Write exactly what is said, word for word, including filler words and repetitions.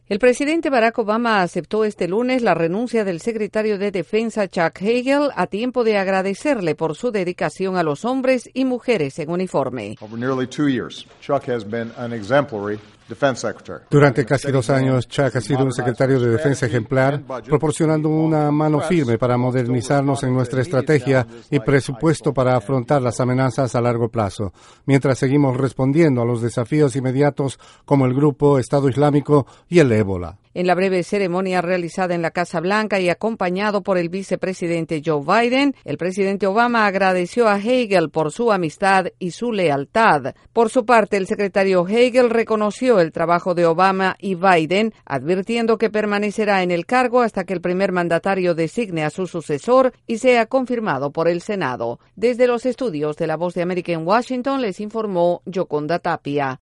El presidente Barack Obama aceptó este lunes la renuncia del secretario de Defensa Chuck Hagel a tiempo de agradecerle por su dedicación a los hombres y mujeres en uniforme. Durante casi dos años, Chuck ha sido un secretario de Defensa ejemplar, proporcionando una mano firme para modernizarnos en nuestra estrategia y presupuesto para afrontar las amenazas a largo plazo, mientras seguimos respondiendo a los desafíos inmediatos como el grupo Estado Islámico y el ébola. En la breve ceremonia realizada en la Casa Blanca y acompañado por el vicepresidente Joe Biden, el presidente Obama agradeció a Hagel por su amistad y su lealtad. Por su parte, el secretario Hagel reconoció el trabajo de Obama y Biden, advirtiendo que permanecerá en el cargo hasta que el primer mandatario designe a su sucesor y sea confirmado por el Senado. Desde los estudios de La Voz de América en Washington les informó Yoconda Tapia.